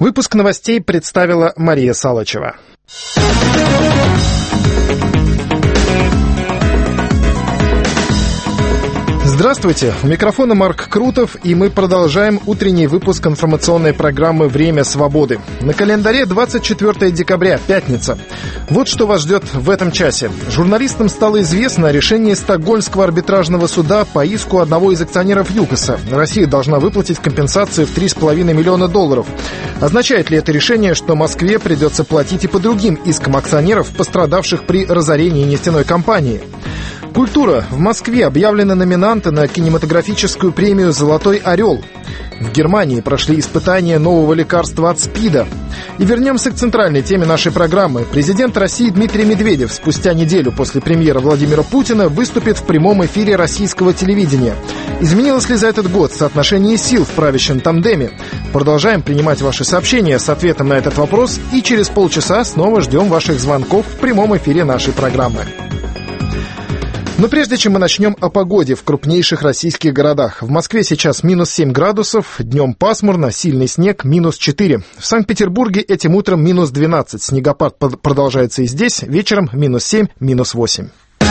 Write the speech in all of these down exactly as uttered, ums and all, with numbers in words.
Выпуск новостей представила Мария Салычева. Здравствуйте, у микрофона Марк Крутов, и мы продолжаем утренний выпуск информационной программы «Время свободы». На календаре двадцать четвёртое декабря, пятница. Вот что вас ждет в этом часе. Журналистам стало известно о решении Стокгольмского арбитражного суда по иску одного из акционеров ЮКОСа. Россия должна выплатить компенсацию в три с половиной миллиона долларов. Означает ли это решение, что Москве придется платить и по другим искам акционеров, пострадавших при разорении нефтяной компании? Культура. В Москве объявлены номинанты на кинематографическую премию «Золотой орел». В Германии прошли испытания нового лекарства от СПИДа. И вернемся к центральной теме нашей программы. Президент России Дмитрий Медведев спустя неделю после премьеры Владимира Путина выступит в прямом эфире российского телевидения. Изменилось ли за этот год соотношение сил в правящем тандеме? Продолжаем принимать ваши сообщения с ответом на этот вопрос, и через полчаса снова ждем ваших звонков в прямом эфире нашей программы. Но прежде чем мы начнем о погоде в крупнейших российских городах. В Москве сейчас минус семь градусов, днем пасмурно, сильный снег, минус четыре. В Санкт-Петербурге этим утром минус двенадцать, снегопад продолжается и здесь, вечером минус семь, минус восемь.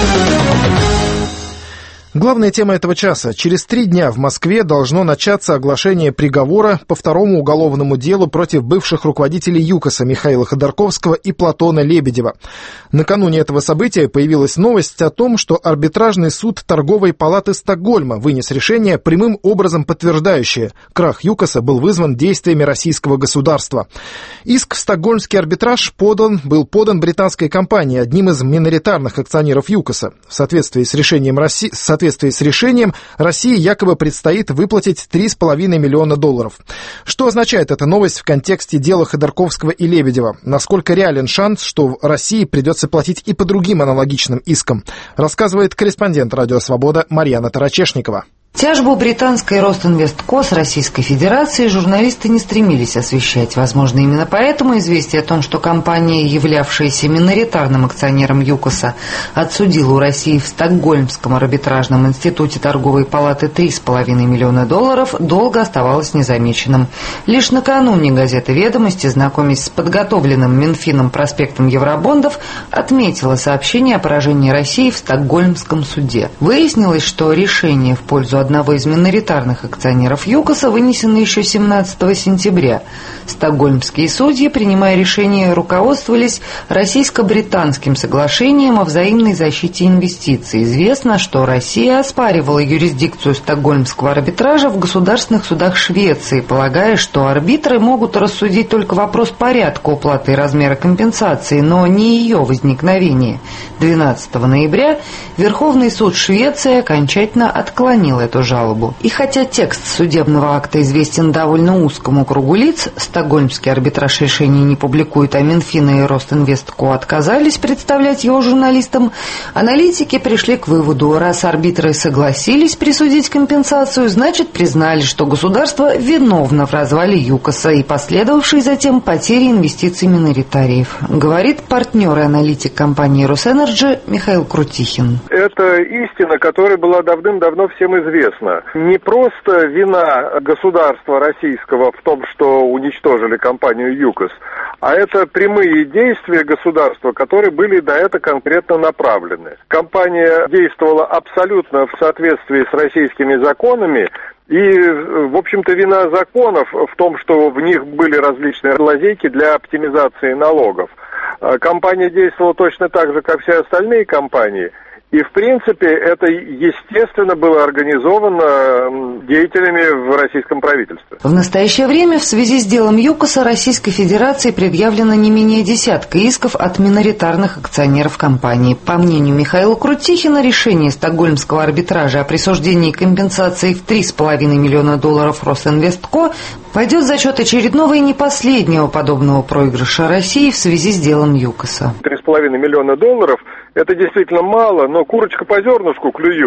Главная тема этого часа. Через три дня в Москве должно начаться оглашение приговора по второму уголовному делу против бывших руководителей ЮКОСа Михаила Ходорковского и Платона Лебедева. Накануне этого события появилась новость о том, что арбитражный суд торговой палаты Стокгольма вынес решение, прямым образом подтверждающее, крах ЮКОСа был вызван действиями российского государства. Иск в стокгольмский арбитраж подан, был подан британской компанией, одним из миноритарных акционеров ЮКОСа. В соответствии с решением России, В соответствии с решением, России якобы предстоит выплатить три с половиной миллиона долларов. Что означает эта новость в контексте дела Ходорковского и Лебедева? Насколько реален шанс, что России придется платить и по другим аналогичным искам? Рассказывает корреспондент «Радио Свобода» Марьяна Тарачешникова. Тяжбу британской Ростинвестко с Российской Федерацией журналисты не стремились освещать. Возможно, именно поэтому известие о том, что компания, являвшаяся миноритарным акционером ЮКОСа, отсудила у России в Стокгольмском арбитражном институте торговой палаты три с половиной миллиона долларов, долго оставалось незамеченным. Лишь накануне газета «Ведомости», знакомясь с подготовленным Минфином проспектом евробондов, отметила сообщение о поражении России в Стокгольмском суде. Выяснилось, что решение в пользу одного из миноритарных акционеров ЮКОСа вынесено еще семнадцатого сентября. Стокгольмские судьи, принимая решение, руководствовались российско-британским соглашением о взаимной защите инвестиций. Известно, что Россия оспаривала юрисдикцию Стокгольмского арбитража в государственных судах Швеции, полагая, что арбитры могут рассудить только вопрос порядка уплаты и размера компенсации, но не ее возникновения. двенадцатого ноября Верховный суд Швеции окончательно отклонил эту эту жалобу. И хотя текст судебного акта известен довольно узкому кругу лиц, стокгольмский арбитраж решений не публикует, а Минфин и Ростинвестко отказались представлять его журналистам, аналитики пришли к выводу, раз арбитры согласились присудить компенсацию, значит признали, что государство виновно в развале ЮКОСа и последовавшей затем потере инвестиций миноритариев, говорит партнер и аналитик компании «Росэнерджи» Михаил Крутихин. Это истина, которая была давным-давно всем известна. Не просто вина государства российского в том, что уничтожили компанию ЮКОС, а это прямые действия государства, которые были до этого конкретно направлены. Компания действовала абсолютно в соответствии с российскими законами, и, в общем-то, вина законов в том, что в них были различные лазейки для оптимизации налогов. Компания действовала точно так же, как все остальные компании. И, в принципе, это, естественно, было организовано деятелями в российском правительстве. В настоящее время в связи с делом ЮКОСа Российской Федерации предъявлено не менее десятка исков от миноритарных акционеров компании. По мнению Михаила Крутихина, решение стокгольмского арбитража о присуждении компенсации в три с половиной миллиона долларов Росинвестко пойдет за счет очередного и не последнего подобного проигрыша России в связи с делом ЮКОСа. три с половиной миллиона долларов – это действительно мало, но курочка по зернышку клюет.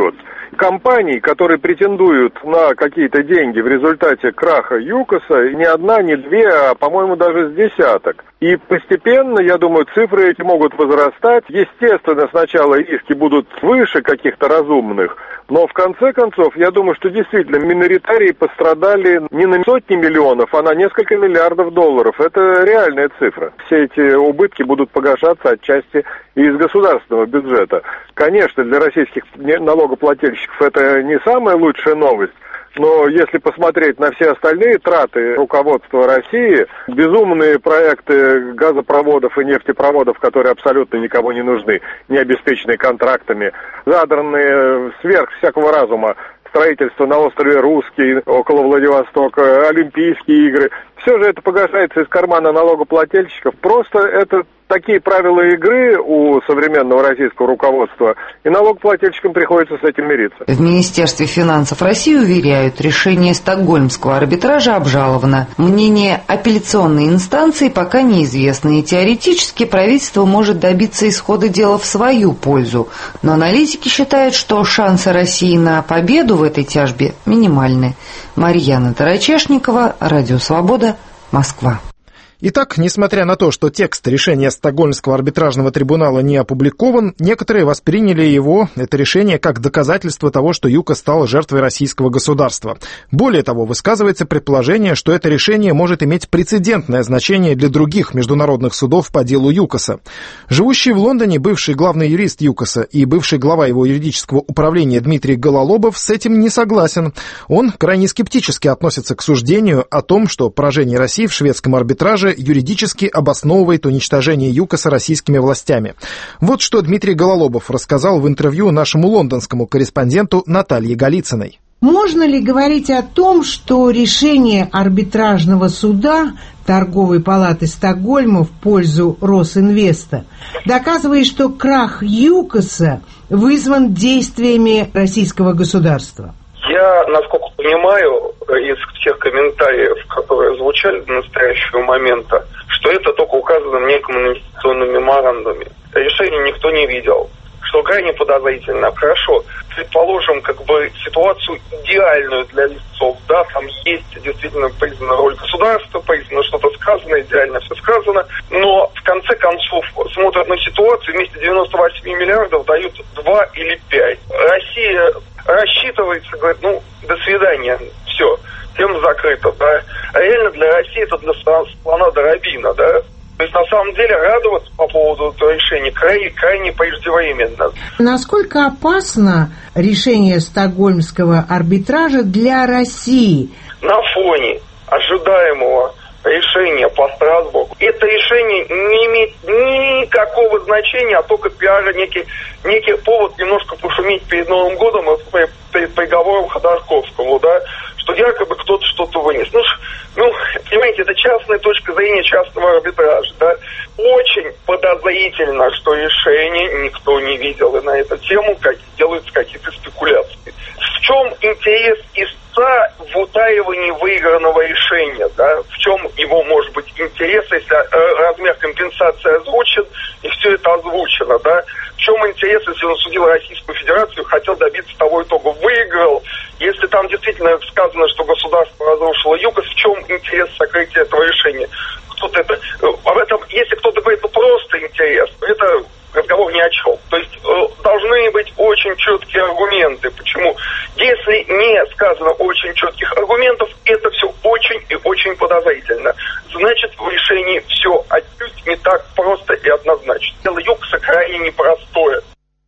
Компаний, которые претендуют на какие-то деньги в результате краха ЮКОСа, не одна, не две, а, по-моему, даже с десяток. И постепенно, я думаю, цифры эти могут возрастать. Естественно, сначала риски будут выше каких-то разумных, но в конце концов, я думаю, что действительно миноритарии пострадали не на сотни миллионов, а на несколько миллиардов долларов. Это реальная цифра. Все эти убытки будут погашаться отчасти и из государственного бюджета. Конечно, для российских налогоплательщиков это не самая лучшая новость, но если посмотреть на все остальные траты руководства России, безумные проекты газопроводов и нефтепроводов, которые абсолютно никому не нужны, не обеспеченные контрактами, задранные сверх всякого разума, строительство на острове Русский, около Владивостока, Олимпийские игры, все же это погашается из кармана налогоплательщиков. Просто это такие правила игры у современного российского руководства, и налогоплательщикам приходится с этим мириться. В Министерстве финансов России уверяют, решение стокгольмского арбитража обжаловано. Мнение апелляционной инстанции пока неизвестно, и теоретически правительство может добиться исхода дела в свою пользу. Но аналитики считают, что шансы России на победу в этой тяжбе минимальны. Марьяна Тарачешникова, Радио Свобода, Москва. Итак, несмотря на то, что текст решения Стокгольмского арбитражного трибунала не опубликован, некоторые восприняли его, это решение, как доказательство того, что ЮКОС стал жертвой российского государства. Более того, высказывается предположение, что это решение может иметь прецедентное значение для других международных судов по делу ЮКОСа. Живущий в Лондоне бывший главный юрист ЮКОСа и бывший глава его юридического управления Дмитрий Гололобов с этим не согласен. Он крайне скептически относится к суждению о том, что поражение России в шведском арбитраже юридически обосновывает уничтожение ЮКОСа российскими властями. Вот что Дмитрий Гололобов рассказал в интервью нашему лондонскому корреспонденту Наталье Голицыной. Можно ли говорить о том, что решение арбитражного суда Торговой палаты Стокгольма в пользу Росинвеста доказывает, что крах ЮКОСа вызван действиями российского государства? Я, насколько понимаю, из тех комментариев, которые звучали до настоящего момента, что это только указано в неком инвестиционном меморандуме. Решение никто не видел, что крайне подозрительно. Хорошо, предположим, как бы ситуацию идеальную для листцов, да, там есть действительно признана роль государства, признано что-то сказано, идеально все сказано, но в конце концов смотрят на ситуацию, вместо девяноста восьми миллиардов дают два или пять. Россия рассчитывается, говорит, ну, до свидания, все, тема закрыта, да. А реально для России это для слона Доробина, да. То есть, на самом деле, радоваться по поводу этого решения крайне, крайне преждевременно. Насколько опасно решение Стокгольмского арбитража для России? На фоне ожидаемого решение по Страсбургу. Это решение не имеет никакого значения, а только пиара, некий, некий повод немножко пошуметь перед Новым годом и перед, перед приговором Ходорковскому, да, что якобы кто-то что-то вынес. Ну, ну, понимаете, это частная точка зрения частного арбитража, да. Очень подозрительно, что решение никто не видел, и на эту тему как, делаются какие-то спекуляции. В чем интерес истца в утаивании выигранного решения, да? В чем его может быть интерес, если размер компенсации озвучен и все это озвучено, да? В чем интерес, если он судил Российскую Федерацию и хотел добиться того итога, выиграл, если там действительно сказано, что государство разрушило ЮКОС, в чем интерес сокрытия этого решения? Кто-то это, об этом, если кто-то говорит, ну просто интерес, это разговор ни о чем. То есть э, должны быть очень четкие аргументы. Почему? Если не сказано очень четких аргументов, это все очень и очень подозрительно. Значит, в решении все отнюдь не так просто и однозначно. Дело ЮКОСа крайне непростое.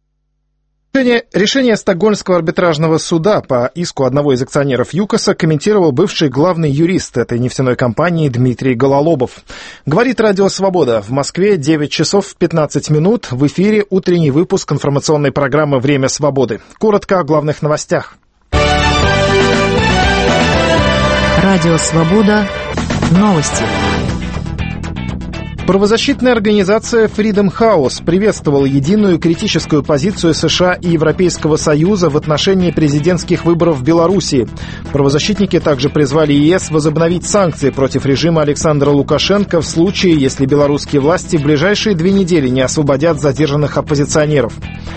Решение, решение Стокгольмского арбитражного суда по иску одного из акционеров ЮКОСа комментировал бывший главный юрист этой нефтяной компании Дмитрий Гололобов. Говорит Радио Свобода. В Москве девять часов пятнадцать минут. В эфире утренний выпуск информационной программы «Время свободы». Коротко о главных новостях. Радио Свобода. Новости. Правозащитная организация Freedom House приветствовала единую критическую позицию США и Европейского Союза в отношении президентских выборов в Белоруссии. Правозащитники также призвали ЕС возобновить санкции против режима Александра Лукашенко в случае, если белорусские власти в ближайшие две недели не освободят задержанных оппозиционеров.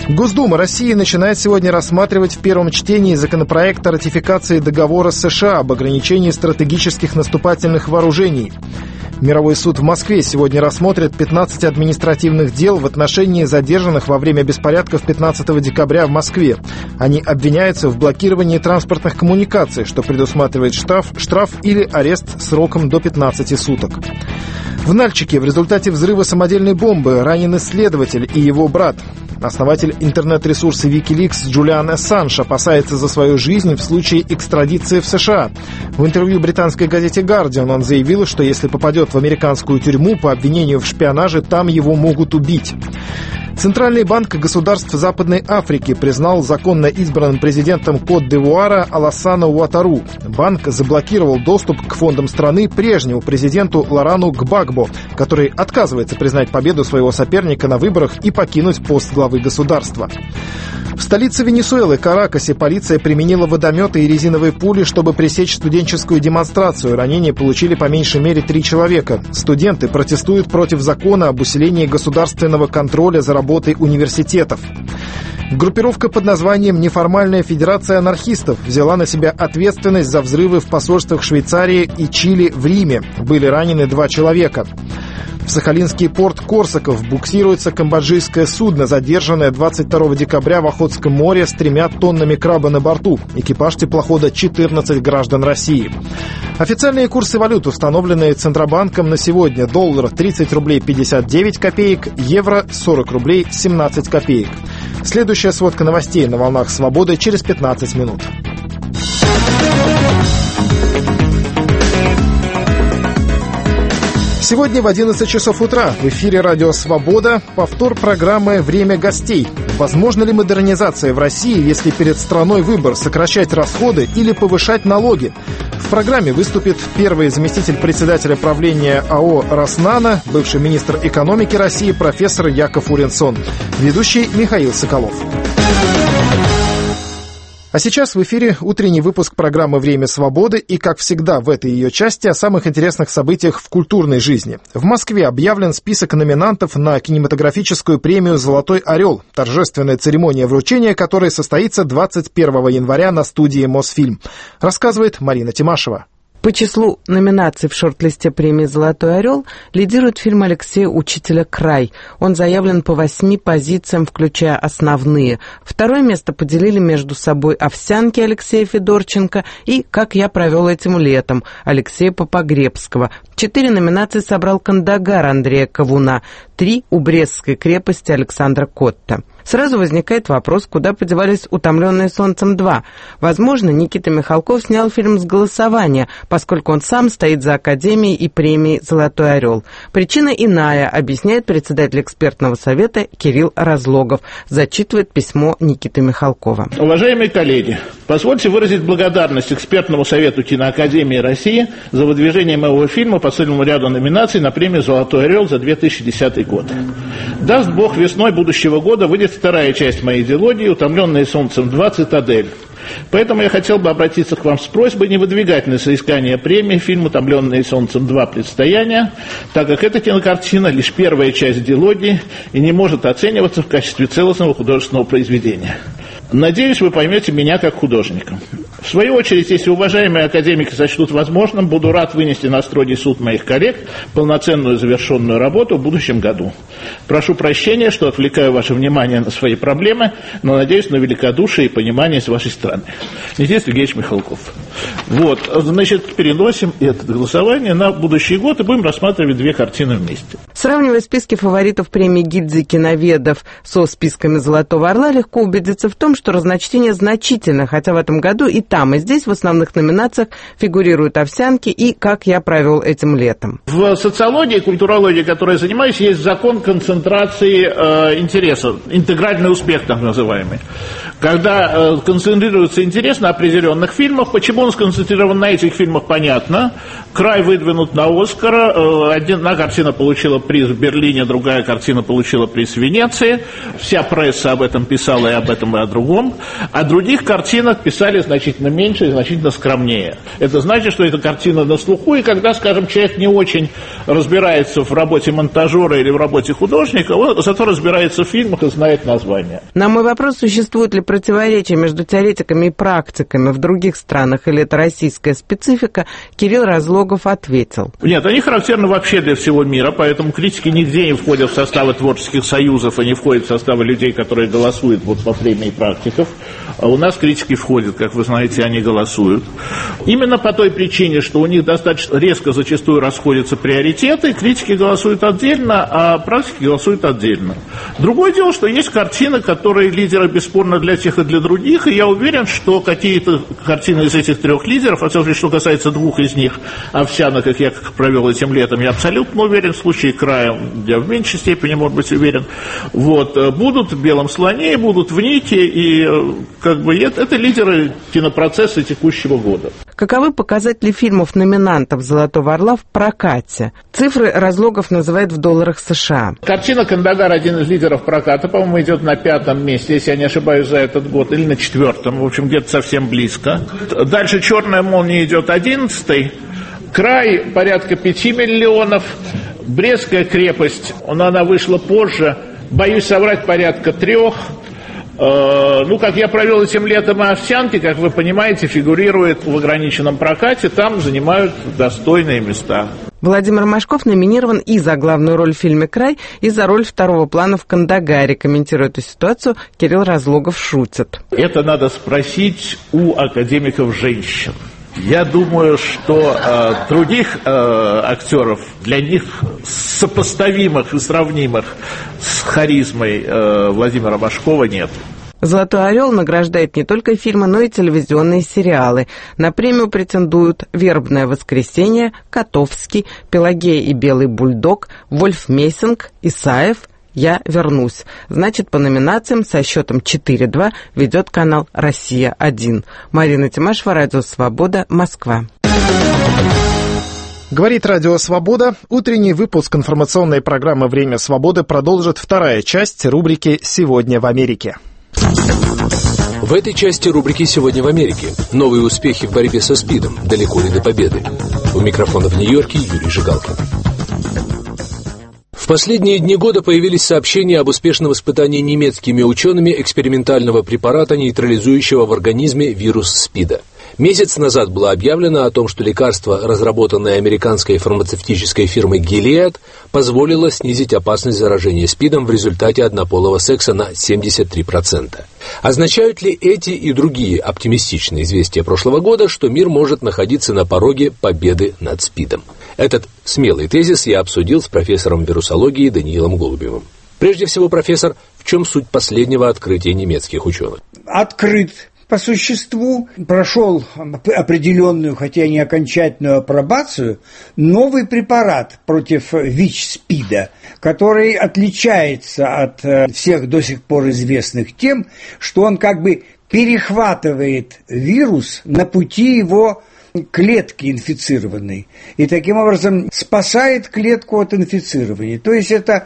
Госдума России начинает сегодня рассматривать в первом чтении законопроект о ратификации договора США об ограничении стратегических наступательных вооружений. Мировой суд в Москве сегодня рассмотрит пятнадцать административных дел в отношении задержанных во время беспорядков пятнадцатого декабря в Москве. Они обвиняются в блокировании транспортных коммуникаций, что предусматривает штраф, штраф или арест сроком до пятнадцати суток. В Нальчике в результате взрыва самодельной бомбы ранен исследователь и его брат. Основатель интернет-ресурса Wikileaks Джулиан Ассанж опасается за свою жизнь в случае экстрадиции в США. В интервью британской газете «Гардиан» он заявил, что если попадет в американскую тюрьму по обвинению в шпионаже, там его могут убить. Центральный банк государств Западной Африки признал законно избранным президентом Кот-д'Ивуара Алассана Уатару. Банк заблокировал доступ к фондам страны прежнему президенту Лорану Гбагбо, который отказывается признать победу своего соперника на выборах и покинуть пост главы государства. В столице Венесуэлы, Каракасе, полиция применила водометы и резиновые пули, чтобы пресечь студенческую демонстрацию. Ранения получили по меньшей мере три человека. Студенты протестуют против закона об усилении государственного контроля за работой университетов. Группировка под названием «Неформальная федерация анархистов» взяла на себя ответственность за взрывы в посольствах Швейцарии и Чили в Риме. Были ранены два человека. В Сахалинский порт Корсаков буксируется камбоджийское судно, задержанное двадцать второго декабря в Охотском море с тремя тоннами краба на борту. Экипаж теплохода четырнадцать граждан России. Официальные курсы валют, установленные Центробанком на сегодня. Доллар тридцать рублей пятьдесят девять копеек, евро сорок рублей семнадцать копеек. Следующая сводка новостей на волнах «Свободы» через пятнадцать минут. Сегодня в одиннадцать часов утра в эфире радио «Свобода» повтор программы «Время гостей». Возможно ли модернизация в России, если перед страной выбор сокращать расходы или повышать налоги? В программе выступит первый заместитель председателя правления АО «Роснано», бывший министр экономики России профессор Яков Уренсон. Ведущий Михаил Соколов. А сейчас в эфире утренний выпуск программы «Время свободы» и, как всегда, в этой ее части о самых интересных событиях в культурной жизни. В Москве объявлен список номинантов на кинематографическую премию «Золотой орел», торжественная церемония вручения которой состоится двадцать первого января на студии «Мосфильм», рассказывает Марина Тимашева. По числу номинаций в шорт-листе премии «Золотой орел» лидирует фильм Алексея Учителя «Край». Он заявлен по восьми позициям, включая основные. Второе место поделили между собой «Овсянки» Алексея Федорченко и «Как я провел этим летом» Алексея Попогребского. Четыре номинации собрал «Кандагар» Андрея Ковуна, три у Брестской крепости Александра Котта. Сразу возникает вопрос, куда подевались «Утомленные солнцем два». Возможно, Никита Михалков снял фильм с голосования, поскольку он сам стоит за Академией и премией «Золотой орел». Причина иная, объясняет председатель экспертного совета Кирилл Разлогов. Зачитывает письмо Никиты Михалкова. Уважаемые коллеги, позвольте выразить благодарность экспертному совету Киноакадемии России за выдвижение моего фильма по целому ряду номинаций на премию «Золотой орел» за две тысячи десятый год. Даст Бог, весной будущего года выйдет вторая часть моей дилогии «Утомленные солнцем два. Цитадель». Поэтому я хотел бы обратиться к вам с просьбой не выдвигать на соискание премии фильм «Утомленные солнцем два. Предстояние», так как эта кинокартина лишь первая часть дилогии и не может оцениваться в качестве целостного художественного произведения. Надеюсь, вы поймете меня как художника. В свою очередь, если уважаемые академики сочтут возможным, буду рад вынести на строгий суд моих коллег полноценную завершенную работу в будущем году. Прошу прощения, что отвлекаю ваше внимание на свои проблемы, но надеюсь на великодушие и понимание с вашей стороны. Никита Сергеевич Михалков. Вот, значит, переносим это голосование на будущий год и будем рассматривать две картины вместе. Сравнивая списки фаворитов премии гильдии киноведов со списками «Золотого орла», легко убедиться в том, что разночтение значительно, хотя в этом году и там, и здесь в основных номинациях фигурируют «Овсянки» и «Как я провел этим летом». В социологии, культурологии, которой я занимаюсь, есть закон концентрации э, интереса, интегральный успех так называемый. Когда э, концентрируется интерес на определенных фильмах, почему он сконцентрирован на этих фильмах, понятно. «Край» выдвинут на «Оскара», э, одна картина получила приз в Берлине, другая картина получила приз в Венеции. Вся пресса об этом писала и об этом, и о другом. О других картинах писали значительно меньше и значительно скромнее. Это значит, что эта картина на слуху, и когда, скажем, человек не очень разбирается в работе монтажера или в работе художника, художник, он зато разбирается в фильмах и знает названия. На мой вопрос, существует ли противоречие между теоретиками и практиками в других странах, или это российская специфика, Кирилл Разлогов ответил. Нет, они характерны вообще для всего мира, поэтому критики нигде не входят в составы творческих союзов и не входят в составы людей, которые голосуют вот по премии практиков. А у нас критики входят, как вы знаете, они голосуют. Именно по той причине, что у них достаточно резко зачастую расходятся приоритеты, критики голосуют отдельно, а практики голосуют отдельно. Другое дело, что есть картины, которые лидеры бесспорно для тех и для других, и я уверен, что какие-то картины из этих трех лидеров, а что касается двух из них, «Овсяна», как я провел этим летом, я абсолютно уверен, в случае «Края» я в меньшей степени, может быть, уверен, вот, будут в «Белом слоне», будут в «Нике», и как бы это, это лидеры кинопроцесса текущего года. Каковы показатели фильмов-номинантов «Золотого орла» в прокате? Цифры Разлогов называет в долларах США. Картина «Кандагар», один из лидеров проката, по-моему, идет на пятом месте, если я не ошибаюсь, за этот год, или на четвертом, в общем, где-то совсем близко. Дальше «Черная молния» идет одиннадцатый, «Край» порядка пяти миллионов, «Брестская крепость», она вышла позже, боюсь соврать, порядка трех. Ну, как я провел этим летом, и «Овсянки», как вы понимаете, фигурирует в ограниченном прокате, там занимают достойные места. Владимир Машков номинирован и за главную роль в фильме «Край», и за роль второго плана в «Кандагаре». Комментируя эту ситуацию, Кирилл Разлогов шутит. Это надо спросить у академиков женщин. Я думаю, что э, других э, актеров, для них сопоставимых и сравнимых с харизмой э, Владимира Машкова нет. «Золотой орел» награждает не только фильмы, но и телевизионные сериалы. На премию претендуют «Вербное воскресенье», «Котовский», «Пелагея и белый бульдог», «Вольф Мессинг», «Исаев», «Я вернусь». Значит, по номинациям со счетом четыре-два ведет канал «Россия один». Марина Тимашева, Радио Свобода, Москва. Говорит Радио Свобода. Утренний выпуск информационной программы «Время свободы» продолжит вторая часть рубрики «Сегодня в Америке». В этой части рубрики «Сегодня в Америке» новые успехи в борьбе со СПИДом, далеко ли до победы. У микрофона в Нью-Йорке Юрий Жигалкин. В последние дни года появились сообщения об успешном испытании немецкими учеными экспериментального препарата, нейтрализующего в организме вирус СПИДа. Месяц назад было объявлено о том, что лекарство, разработанное американской фармацевтической фирмой Gilead, позволило снизить опасность заражения СПИДом в результате однополого секса на семьдесят три процента. Означают ли эти и другие оптимистичные известия прошлого года, что мир может находиться на пороге победы над СПИДом? Этот смелый тезис я обсудил с профессором вирусологии Даниилом Голубевым. Прежде всего, профессор, в чем суть последнего открытия немецких ученых? Открыт по существу, прошел определенную, хотя не окончательную апробацию, новый препарат против ВИЧ-СПИДа, который отличается от всех до сих пор известных тем, что он как бы перехватывает вирус на пути его клетки инфицированной и таким образом спасает клетку от инфицирования. То есть это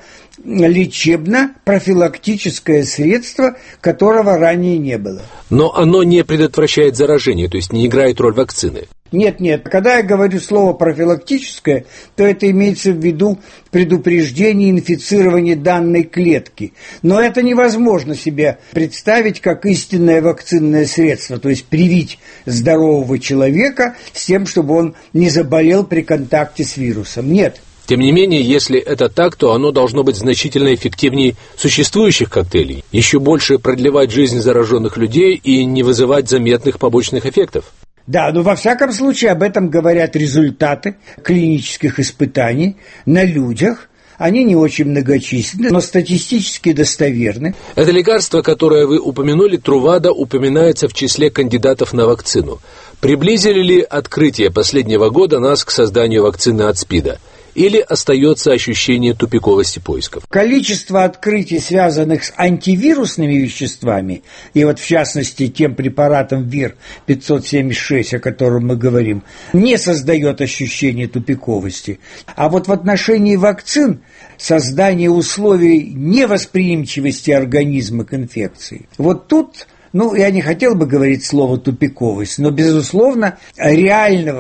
лечебно-профилактическое средство, которого ранее не было. Но оно не предотвращает заражение, то есть не играет роль вакцины. Нет, нет. Когда я говорю слово профилактическое, то это имеется в виду предупреждение инфицирования данной клетки. Но это невозможно себе представить как истинное вакцинное средство, то есть привить здорового человека с тем, чтобы он не заболел при контакте с вирусом. Нет. Тем не менее, если это так, то оно должно быть значительно эффективнее существующих коктейлей, еще больше продлевать жизнь зараженных людей и не вызывать заметных побочных эффектов. Да, но во всяком случае об этом говорят результаты клинических испытаний на людях. Они не очень многочисленны, но статистически достоверны. Это лекарство, которое вы упомянули, Трувада, упоминается в числе кандидатов на вакцину. Приблизили ли открытие последнего года нас к созданию вакцины от СПИДа? Или остается ощущение тупиковости поисков? Количество открытий, связанных с антивирусными веществами, и вот в частности тем препаратом ВИР пятьсот семьдесят шесть, о котором мы говорим, не создает ощущение тупиковости. А вот в отношении вакцин создание условий невосприимчивости организма к инфекции. Вот тут, ну, я не хотел бы говорить слово «тупиковость», но, безусловно, реального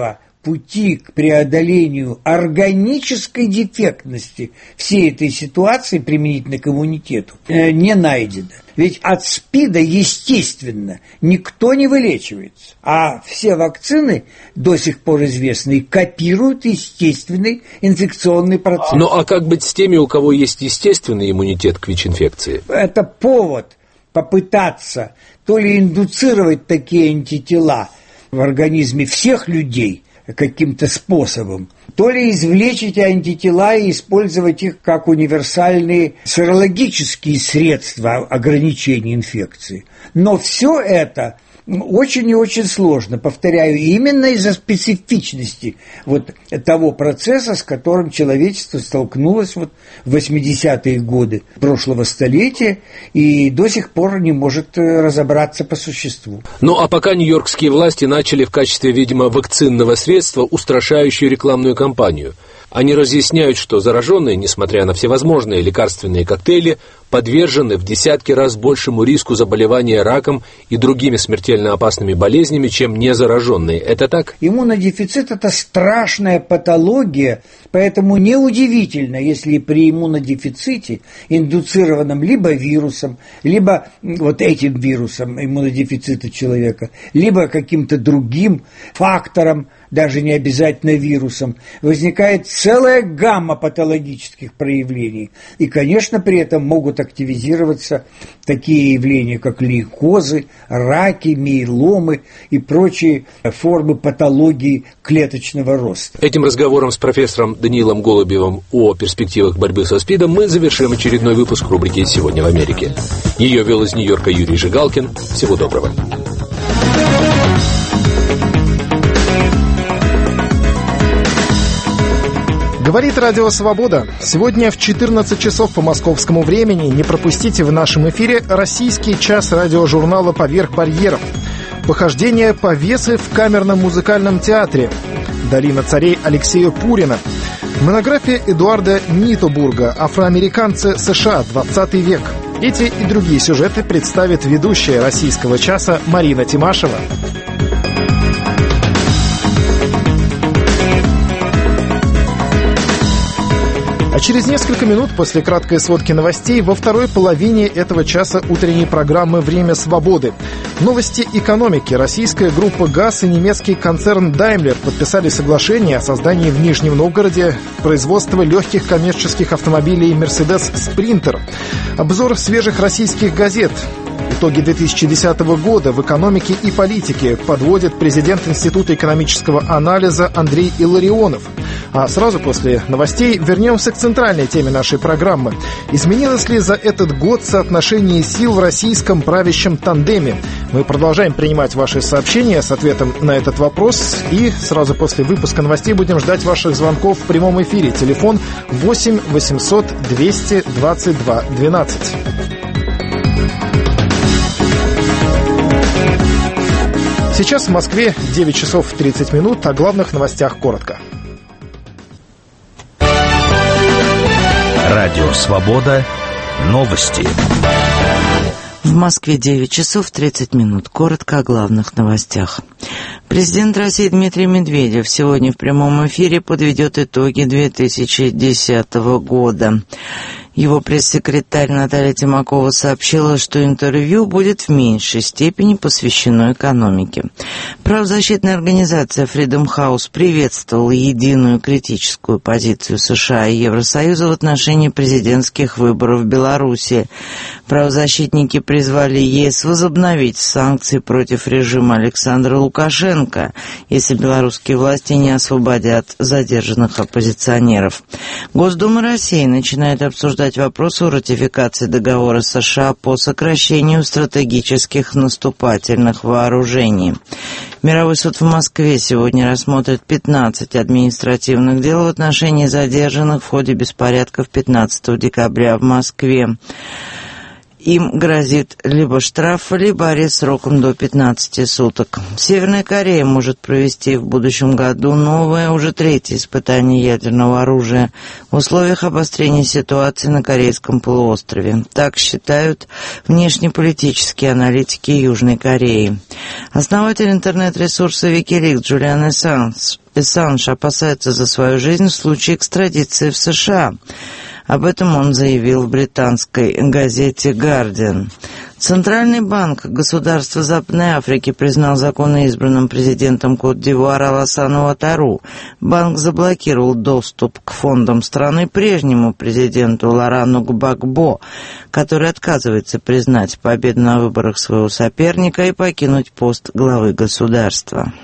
пути к преодолению органической дефектности всей этой ситуации применительно к иммунитету не найдено. Ведь от СПИДа, естественно, никто не вылечивается. А все вакцины, до сих пор известные, копируют естественный инфекционный процесс. Ну а как быть с теми, у кого есть естественный иммунитет к ВИЧ-инфекции? Это повод попытаться то ли индуцировать такие антитела в организме всех людей каким-то способом, то ли извлечь эти антитела и использовать их как универсальные серологические средства ограничения инфекции. Но все это очень и очень сложно, повторяю, именно из-за специфичности вот того процесса, с которым человечество столкнулось вот в восьмидесятые годы прошлого столетия и до сих пор не может разобраться по существу. Ну а пока нью-йоркские власти начали в качестве, видимо, вакцинного средства устрашающую рекламную кампанию. Они разъясняют, что зараженные, несмотря на всевозможные лекарственные коктейли, подвержены в десятки раз большему риску заболевания раком и другими смертельно опасными болезнями, чем незараженные. Это так? Иммунодефицит – это страшная патология, поэтому неудивительно, если при иммунодефиците, индуцированном либо вирусом, либо вот этим вирусом иммунодефицита человека, либо каким-то другим фактором, даже не обязательно вирусом, возникает целая гамма патологических проявлений. И, конечно, при этом могут активизироваться такие явления, как лейкозы, раки, миеломы и прочие формы патологии клеточного роста. Этим разговором с профессором Даниилом Голубевым о перспективах борьбы со СПИДом мы завершим очередной выпуск рубрики «Сегодня в Америке». Ее вел из Нью-Йорка Юрий Жигалкин. Всего доброго. Говорит Радио Свобода. Сегодня в четырнадцать часов по московскому времени не пропустите в нашем эфире российский час радиожурнала «Поверх барьеров». Похождение повесы в камерном музыкальном театре. Долина царей Алексея Пурина. Монография Эдуарда Ниттобурга «Афроамериканцы США. двадцатый век». Эти и другие сюжеты представит ведущая российского часа Марина Тимашева. А через несколько минут после краткой сводки новостей во второй половине этого часа утренней программы «Время свободы». Новости экономики. Российская группа ГАЗ и немецкий концерн Daimler подписали соглашение о создании в Нижнем Новгороде производства легких коммерческих автомобилей Mercedes Sprinter. Обзор свежих российских газет. Итоги две тысячи десятого года в экономике и политике подводит президент Института экономического анализа Андрей Илларионов. А сразу после новостей вернемся к центральной теме нашей программы. Изменилось ли за этот год соотношение сил в российском правящем тандеме? Мы продолжаем принимать ваши сообщения с ответом на этот вопрос. И сразу после выпуска новостей будем ждать ваших звонков в прямом эфире. Телефон восемь восемьсот двести двадцать два двенадцать. Сейчас в Москве девять часов тридцать минут. О главных новостях коротко. Радио «Свобода». Новости. В Москве девять часов тридцать минут. Коротко о главных новостях. Президент России Дмитрий Медведев сегодня в прямом эфире подведет итоги две тысячи десятого года. Его пресс-секретарь Наталья Тимакова сообщила, что интервью будет в меньшей степени посвящено экономике. Правозащитная организация Freedom House приветствовала единую критическую позицию США и Евросоюза в отношении президентских выборов в Беларуси. Правозащитники призвали ЕС возобновить санкции против режима Александра Лукашенко, если белорусские власти не освободят задержанных оппозиционеров. Госдума России начинает обсуждать вопрос о ратификации договора США по сокращению стратегических наступательных вооружений. Мировой суд в Москве сегодня рассмотрит пятнадцать административных дел в отношении задержанных в ходе беспорядков пятнадцатого декабря в Москве. Им грозит либо штраф, либо арест сроком до пятнадцати суток. Северная Корея может провести в будущем году новое, уже третье испытание ядерного оружия в условиях обострения ситуации на Корейском полуострове. Так считают внешнеполитические аналитики Южной Кореи. Основатель интернет-ресурса Wikileaks Джулиан Ассанж Ассанж опасается за свою жизнь в случае экстрадиции в США. Об этом он заявил в британской газете «Гардиан». Центральный банк государства Западной Африки признал законно избранным президентом Кот-д'Ивуара Алассану Уатару. Банк заблокировал доступ к фондам страны прежнему президенту Лорану Гбагбо, который отказывается признать победу на выборах своего соперника и покинуть пост главы государства.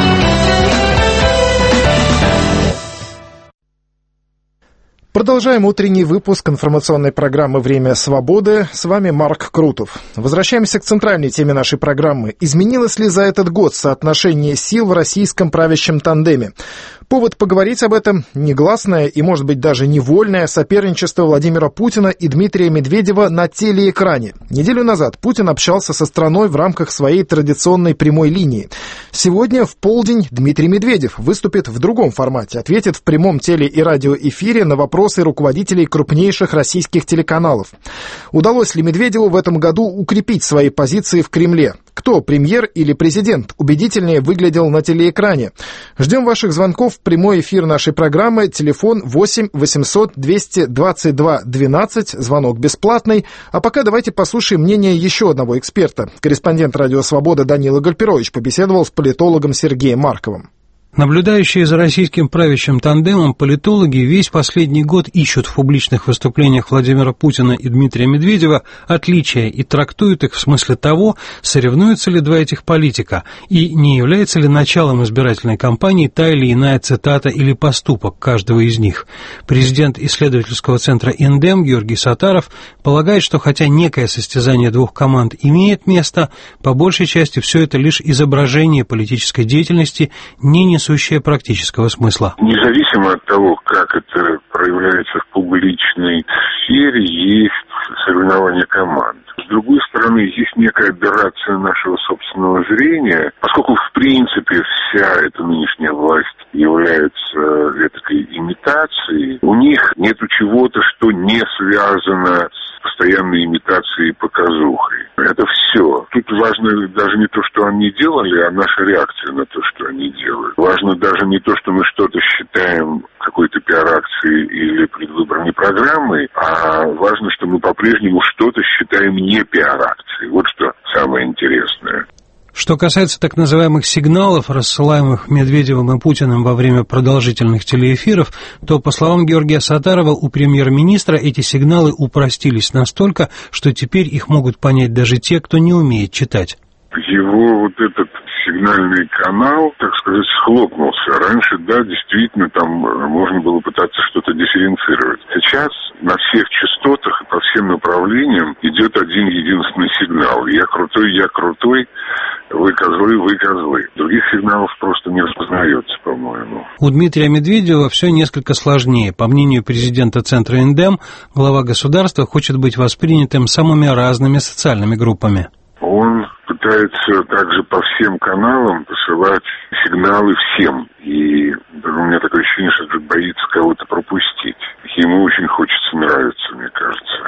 Продолжаем утренний выпуск информационной программы «Время свободы». С вами Марк Крутов. Возвращаемся к центральной теме нашей программы. Изменилось ли за этот год соотношение сил в российском правящем тандеме? Повод поговорить об этом – негласное и, может быть, даже невольное соперничество Владимира Путина и Дмитрия Медведева на телеэкране. Неделю назад Путин общался со страной в рамках своей традиционной прямой линии. Сегодня в полдень Дмитрий Медведев выступит в другом формате, ответит в прямом теле- и радиоэфире на вопросы руководителей крупнейших российских телеканалов. Удалось ли Медведеву в этом году укрепить свои позиции в Кремле? Кто, премьер или президент, убедительнее выглядел на телеэкране? Ждем ваших звонков в прямой эфир нашей программы. Телефон восемь восемьсот двести двадцать два двенадцать. Звонок бесплатный. А пока давайте послушаем мнение еще одного эксперта. Корреспондент «Радио Свобода» Данила Гальперович побеседовал с политологом Сергеем Марковым. Наблюдающие за российским правящим тандемом политологи весь последний год ищут в публичных выступлениях Владимира Путина и Дмитрия Медведева отличия и трактуют их в смысле того, соревнуются ли два этих политика и не является ли началом избирательной кампании та или иная цитата или поступок каждого из них. Президент исследовательского центра «Индем» Георгий Саттаров полагает, что хотя некое состязание двух команд имеет место, по большей части все это лишь изображение политической деятельности, не несущее сущее практического смысла. Независимо от того, как это проявляется в публичной сфере, есть соревнования команд. С другой стороны, есть некая аберрация нашего собственного зрения, поскольку, в принципе, вся эта нынешняя власть является этакой имитацией, у них нету чего-то, что не связано с постоянной имитацией и показухой. Это все. Тут важно даже не то, что они делали, а наша реакция на то, что они делают. Важно даже не то, что мы что-то считаем какой-то пиар-акцией или предвыборной программой, а важно, что мы по-прежнему что-то считаем не пиар-акцией. Вот что самое интересное. Что касается так называемых сигналов, рассылаемых Медведевым и Путиным во время продолжительных телеэфиров, то, по словам Георгия Саттарова, у премьер-министра эти сигналы упростились настолько, что теперь их могут понять даже те, кто не умеет читать. Его вот этот сигнальный канал, так сказать, схлопнулся. Раньше, да, действительно, там можно было пытаться что-то дифференцировать. Сейчас на всех частотах и по всем направлениям идет один единственный сигнал. Я крутой, я крутой, вы козлы, вы козлы. Других сигналов просто не распознается, по-моему. У Дмитрия Медведева все несколько сложнее. По мнению президента Центра «Индем», глава государства хочет быть воспринятым самыми разными социальными группами. Он пытается также по всем каналам посылать сигналы всем. И у меня такое ощущение, что боится кого-то пропустить. Ему очень хочется нравиться, мне кажется.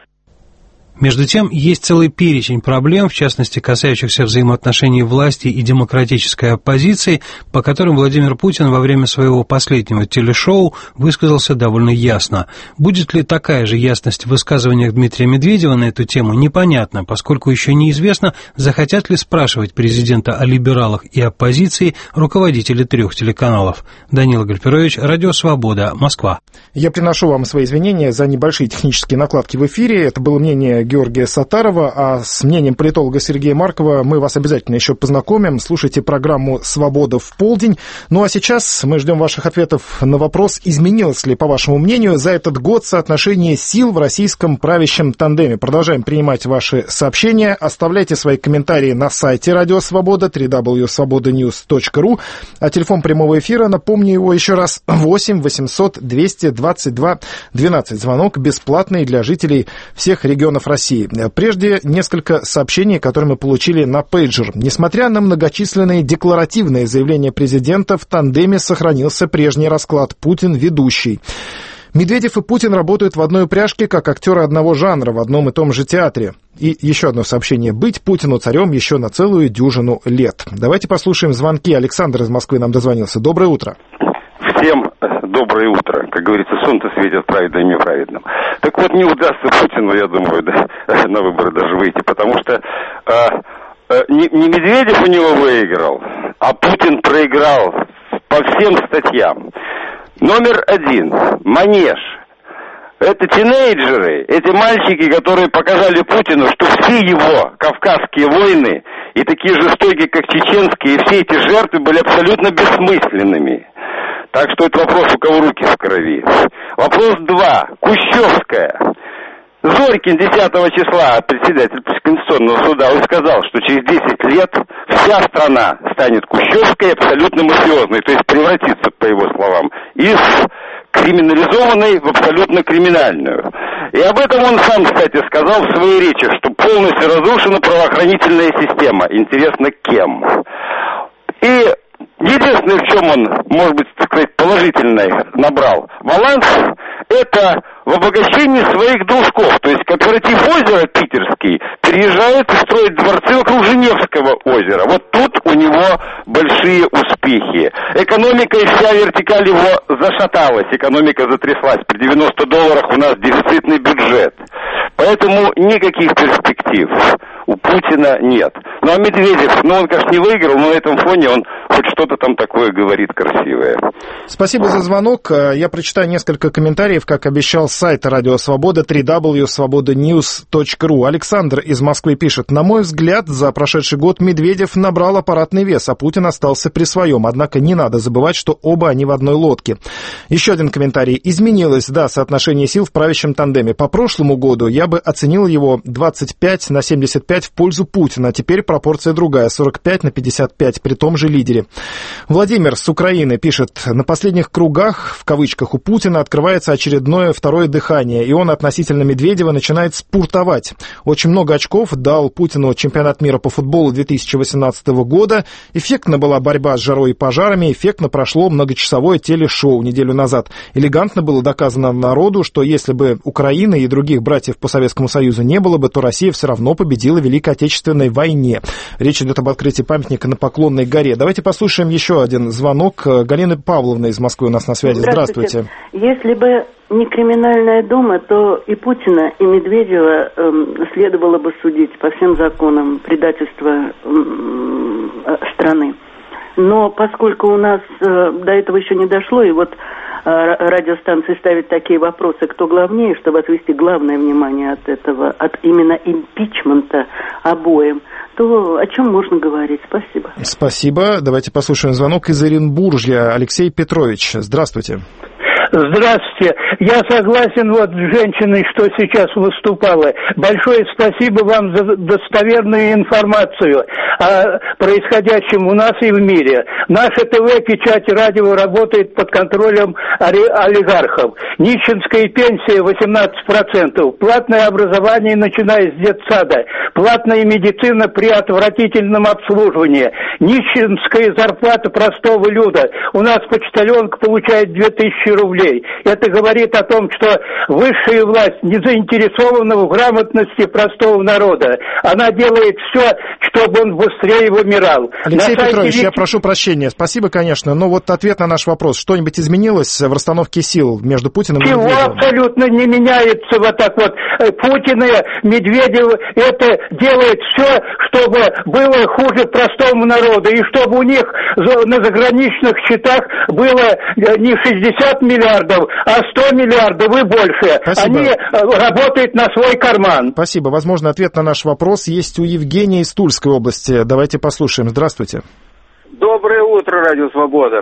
Между тем, есть целый перечень проблем, в частности, касающихся взаимоотношений власти и демократической оппозиции, по которым Владимир Путин во время своего последнего телешоу высказался довольно ясно. Будет ли такая же ясность в высказываниях Дмитрия Медведева на эту тему, непонятно, поскольку еще неизвестно, захотят ли спрашивать президента о либералах и оппозиции руководители трех телеканалов. Данила Гальперович, Радио Свобода, Москва. Я приношу вам свои извинения за небольшие технические накладки в эфире. Это было мнение Георгия Саттарова, а с мнением политолога Сергея Маркова мы вас обязательно еще познакомим. Слушайте программу «Свобода в полдень». Ну а сейчас мы ждем ваших ответов на вопрос, изменилось ли, по вашему мнению, за этот год соотношение сил в российском правящем тандеме. Продолжаем принимать ваши сообщения. Оставляйте свои комментарии на сайте Радио Свобода, дабл ю дабл ю дабл ю точка свобода ньюс точка ру. А телефон прямого эфира, напомню его еще раз, восемь восемьсот двести двадцать два двенадцать. Звонок бесплатный для жителей всех регионов России. России. Прежде несколько сообщений, которые мы получили на пейджер. Несмотря на многочисленные декларативные заявления президента, в тандеме сохранился прежний расклад Путин-ведущий. Медведев и Путин работают в одной упряжке, как актеры одного жанра в одном и том же театре. И еще одно сообщение. Быть Путину царем еще на целую дюжину лет. Давайте послушаем звонки. Александр из Москвы нам дозвонился. Доброе утро. Всем доброе утро. Как говорится, солнце светит праведным и неправедным. Так вот, не удастся Путину, я думаю, да, на выборы даже выйти, потому что э, э, не, не Медведев у него выиграл, а Путин проиграл по всем статьям. Номер один. Манеж. Это тинейджеры, эти мальчики, которые показали Путину, что все его кавказские войны и такие жестокие, как чеченские, и все эти жертвы были абсолютно бессмысленными. Так что это вопрос, у кого руки в крови. Вопрос два. Кущевская. Зорькин десятого числа, председатель Конституционного суда, он сказал, что через десять лет вся страна станет кущевской, абсолютно мафиозной, то есть превратится, по его словам, из криминализованной в абсолютно криминальную. И об этом он сам, кстати, сказал в своей речи, что полностью разрушена правоохранительная система. Интересно, кем? И единственное, в чем он, может быть, так сказать, положительный набрал баланс, это в обогащении своих дружков. То есть кооператив «Озеро» питерский переезжает и строит дворцы вокруг Женевского озера. Вот тут у него большие успехи. Экономика и вся вертикаль его зашаталась. Экономика затряслась. При девяноста долларах у нас дефицитный бюджет. Поэтому никаких перспектив у Путина нет. Ну а Медведев, ну он, конечно, не выиграл, но на этом фоне он хоть что-то там такое говорит красивое. Спасибо за звонок. Я прочитаю несколько комментариев, как обещал, с сайта Радио Свобода дабл ю дабл ю дабл ю точка свобода ньюс точка ру. Александр из Москвы пишет: на мой взгляд, за прошедший год Медведев набрал аппаратный вес, а Путин остался при своем. Однако не надо забывать, что оба они в одной лодке. Еще один комментарий. Изменилось, да, соотношение сил в правящем тандеме. По прошлому году я бы оценил его двадцать пять на семьдесят пять в пользу Путина. Теперь пропорция другая, сорок пять на пятьдесят пять при том же лидере. Владимир с Украины пишет: на последних кругах, в кавычках, у Путина открывается очередное второе дыхание, и он относительно Медведева начинает спуртовать. Очень много очков дал Путину чемпионат мира по футболу две тысячи восемнадцатого года. Эффектно была борьба с жарой и пожарами, эффектно прошло многочасовое телешоу неделю назад. Элегантно было доказано народу, что если бы Украины и других братьев по Советскому Союзу не было бы, то Россия все равно победила в Великой Отечественной войне. Речь идет об открытии памятника на Поклонной горе. Давайте послушаем еще один звонок. Галина Павловна из Москвы у нас на связи. Здравствуйте. Здравствуйте. Если бы не криминальная дума, то и Путина, и Медведева э, следовало бы судить по всем законам предательства э, страны. Но поскольку у нас э, до этого еще не дошло, и вот э, радиостанции ставят такие вопросы, кто главнее, чтобы отвести главное внимание от этого, от именно импичмента обоим, то о чем можно говорить? Спасибо. Спасибо. Давайте послушаем звонок из Оренбуржья. Алексей Петрович, здравствуйте. Здравствуйте. Я согласен вот с женщиной, что сейчас выступала. Большое спасибо вам за достоверную информацию о происходящем у нас и в мире. Наша ТВ, печать, радио работает под контролем олигархов. Нищенская пенсия восемнадцать процентов. Платное образование, начиная с детсада. Платная медицина при отвратительном обслуживании. Нищенская зарплата простого люда. У нас почтальонка получает две тысячи рублей. Это говорит о том, что высшая власть не заинтересована в грамотности простого народа. Она делает все, чтобы он быстрее вымирал. Алексей на Петрович, сайте... я прошу прощения. Спасибо, конечно. Но вот ответ на наш вопрос. Что-нибудь изменилось в расстановке сил между Путиным и Медведевым? Чего абсолютно не меняется вот так вот. Путин и Медведев это делает все, чтобы было хуже простому народу. И чтобы у них на заграничных счетах было не шестьдесят миллиардов, а сто миллиардов и больше. Спасибо. Они работают на свой карман. Спасибо. Возможно, ответ на наш вопрос есть у Евгения из Тульской области. Давайте послушаем. Здравствуйте. Доброе утро, Радио Свобода.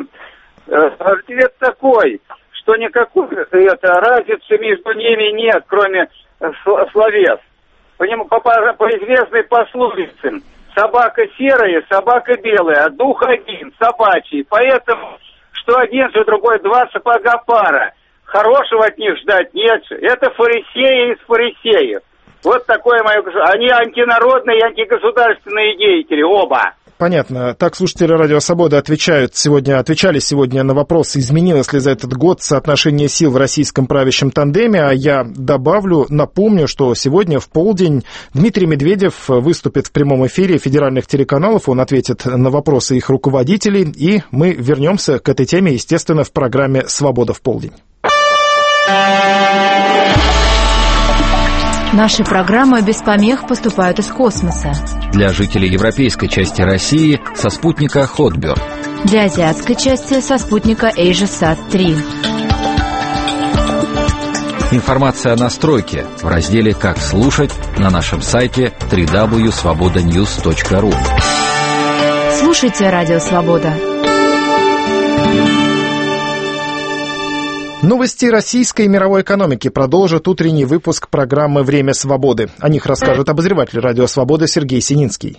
Ответ такой, что никакой это, разницы между ними нет, кроме словес. По, нему, по, по известной пословице: собака серая, собака белая, а дух один, собачий. Поэтому что один, что другой, два сапога пара. Хорошего от них ждать нет. Это фарисеи из фарисеев. Вот такое мое... Они антинародные и антигосударственные деятели, оба. понятно. Так слушатели Радио Свобода отвечают сегодня, отвечали сегодня на вопрос, изменилось ли за этот год соотношение сил в российском правящем тандеме. А я добавлю, напомню, что сегодня в полдень Дмитрий Медведев выступит в прямом эфире федеральных телеканалов. Он ответит на вопросы их руководителей. И мы вернемся к этой теме, естественно, в программе «Свобода в полдень». Наши программы без помех поступают из космоса. Для жителей европейской части России со спутника Хотберг. Для азиатской части со спутника AsiaSat три. Информация о настройке в разделе «Как слушать» на нашем сайте дабл ю дабл ю дабл ю точка свобода ньюс точка ру. Слушайте Радио Свобода. Новости российской и мировой экономики продолжит утренний выпуск программы «Время свободы». О них расскажет обозреватель Радио Свобода Сергей Сининский.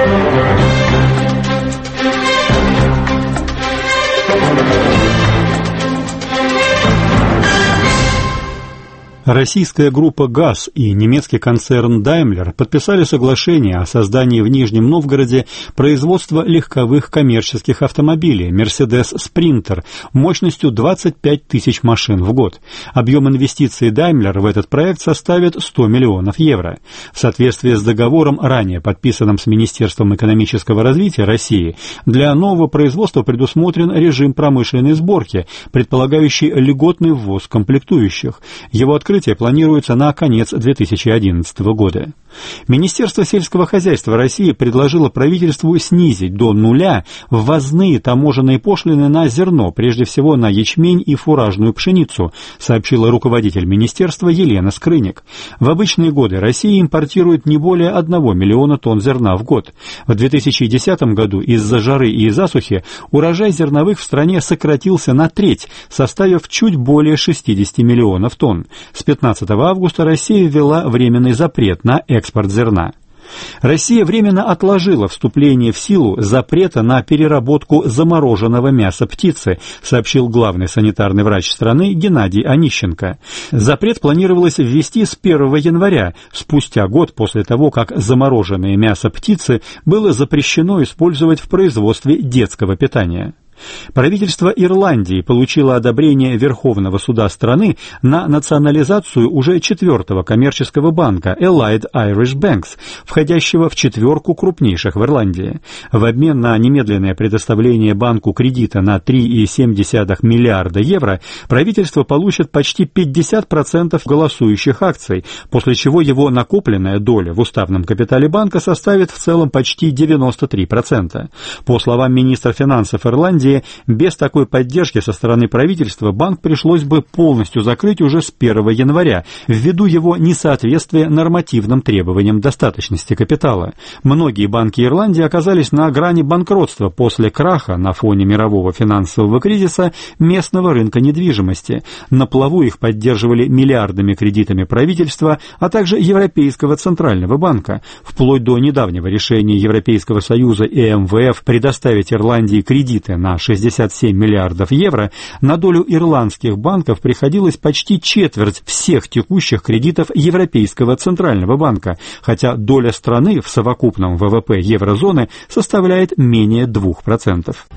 Российская группа ГАЗ и немецкий концерн Daimler подписали соглашение о создании в Нижнем Новгороде производства легковых коммерческих автомобилей Mercedes Sprinter мощностью двадцать пять тысяч машин в год. Объем инвестиций Daimler в этот проект составит сто миллионов евро. В соответствии с договором, ранее подписанным с Министерством экономического развития России, для нового производства предусмотрен режим промышленной сборки, предполагающий льготный ввоз комплектующих. Его открытие планируется на конец две тысячи одиннадцатого года. Министерство сельского хозяйства России предложило правительству снизить до нуля ввозные таможенные пошлины на зерно, прежде всего на ячмень и фуражную пшеницу, сообщила руководитель министерства Елена Скрыник. В обычные годы Россия импортирует не более одного миллиона тонн зерна в год. В две тысячи десятом году из-за жары и засухи урожай зерновых в стране сократился на треть, составив чуть более шестьдесят миллионов тонн. С пятнадцатого августа Россия ввела временный запрет на экспорт зерна. Россия временно отложила вступление в силу запрета на переработку замороженного мяса птицы, сообщил главный санитарный врач страны Геннадий Онищенко. Запрет планировалось ввести с первого января, спустя год после того, как замороженное мясо птицы было запрещено использовать в производстве детского питания. Правительство Ирландии получило одобрение Верховного суда страны на национализацию уже четвертого коммерческого банка Allied Irish Banks, входящего в четверку крупнейших в Ирландии. В обмен на немедленное предоставление банку кредита на три целых семь десятых миллиарда евро правительство получит почти пятьдесят процентов голосующих акций, после чего его накопленная доля в уставном капитале банка составит в целом почти девяносто три процента. По словам министра финансов Ирландии, без такой поддержки со стороны правительства банк пришлось бы полностью закрыть уже с первого января, ввиду его несоответствия нормативным требованиям достаточности капитала. Многие банки Ирландии оказались на грани банкротства после краха на фоне мирового финансового кризиса местного рынка недвижимости. На плаву их поддерживали миллиардными кредитами правительства, а также Европейского центрального банка. Вплоть до недавнего решения Европейского союза и эм вэ эф предоставить Ирландии кредиты на шестьдесят семь миллиардов евро, на долю ирландских банков приходилось почти четверть всех текущих кредитов Европейского центрального банка, хотя доля страны в совокупном вэ вэ пэ еврозоны составляет менее двух процентов.